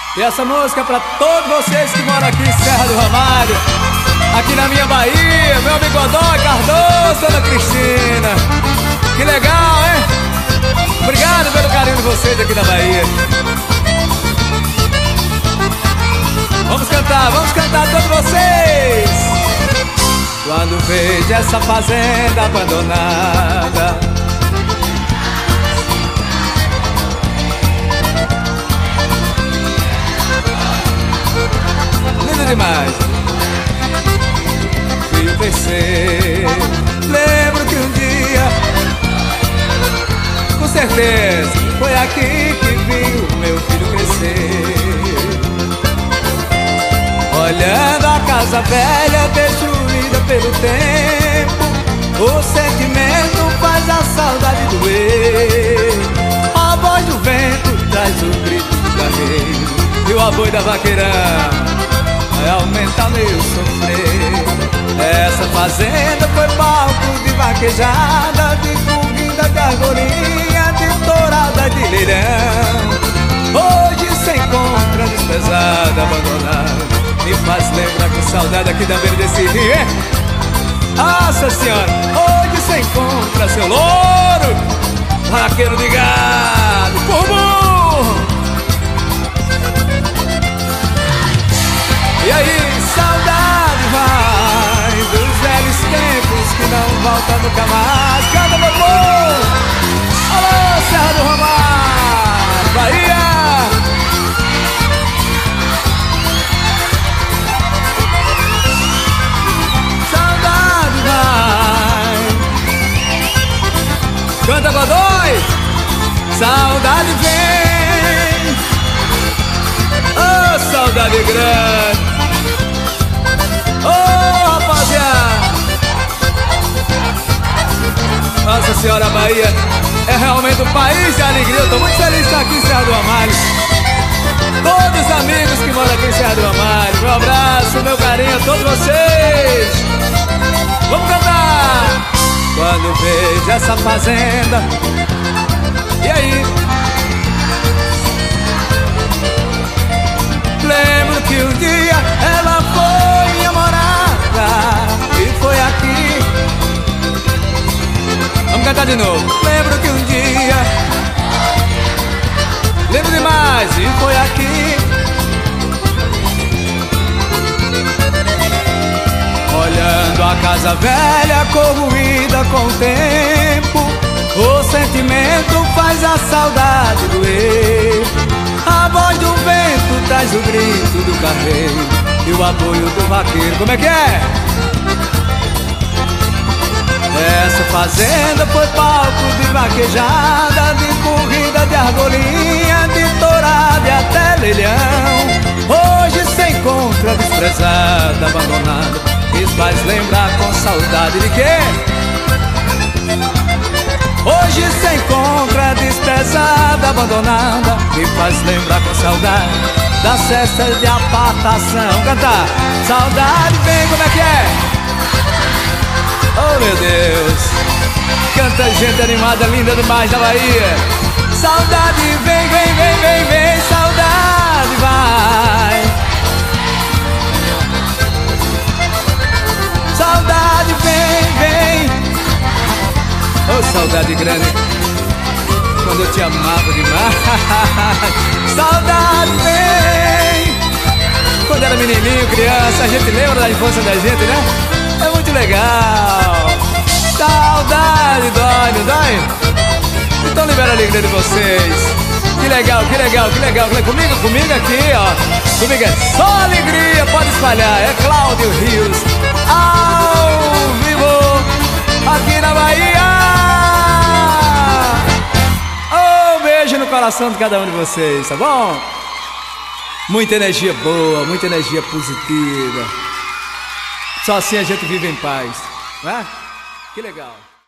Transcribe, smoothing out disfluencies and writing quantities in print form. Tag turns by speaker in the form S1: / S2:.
S1: E essa música é pra todos vocês que moram aqui em Serra do Ramalho, aqui na minha Bahia, meu amigo Godoy, Cardoso, Dona Cristina. Que legal, hein? Obrigado pelo carinho de vocês aqui da Bahia. Vamos cantar todos vocês. Quando vejo essa fazenda abandonada, lindo demais. Fio crescer, lembro que um dia, com certeza, foi aqui que vi o meu filho crescer. Olhando a casa velha destruída pelo tempo, o sentimento faz a saudade doer. A voz do vento traz o grito do carreiro, e o aboi da vaqueirão vai aumentar meu sofrer. Essa fazenda foi palco de vaquejada, de corrida, de argolinha, de tourada, de leilão. Hoje se encontra desprezada, abandonada, me faz lembrar com saudade aqui da beira desse rio, hein? Nossa Senhora, hoje se encontra seu louro, vaqueiro de gado, por burro. E aí, saudade vai dos velhos tempos que não volta nunca mais. Canta, meu povo! Alô, Serra do Ramalho, Bahia! Saudade vai. Canta, Godoy! Saudade vem. Oh, saudade grande. Oh, rapaziada! Nossa Senhora, a Bahia é realmente um país de alegria. Eu tô muito feliz de estar aqui em Serra do Ramalho. Todos os amigos que moram aqui em Serra do Ramalho, meu abraço, meu carinho a todos vocês. Vamos cantar! Quando vejo essa fazenda, e aí? Lembro que um dia ela foi minha morada, e foi aqui. Vamos cantar de novo. Lembro que um dia, lembro demais, e foi aqui. Olhando a casa velha corroída com o tempo, o sentimento faz a saudade doer. A voz do vento traz o grito do carreiro, e o apoio do vaqueiro. Como é que é? Essa fazenda foi palco de vaquejada, de corrida, de argolinha, de tourada e até leilão. Hoje se encontra desprezada, abandonada, me faz lembrar com saudade de quê? Hoje se encontra desprezada, abandonada, me faz lembrar com saudade das festas de apartação. Cantar! Saudade vem, como é que é? Oh meu Deus! Canta gente animada, linda demais da Bahia. Saudade vem, vem, vem, vem, vem, saudade vai. Saudade vem, vem. Oh, saudade grande, quando eu te amava demais. Saudade vem. Quando era menininho, criança, a gente lembra da infância da gente, né? É muito legal. Saudade dói, não dói? Então libera a alegria de vocês. Que legal, que legal, que legal. Comigo aqui, ó. Comigo é só alegria, pode espalhar. É Cláudio Rios, ao vivo, aqui na Bahia. Um beijo no coração de cada um de vocês, tá bom? Muita energia boa, muita energia positiva. Só assim a gente vive em paz, né? Que legal.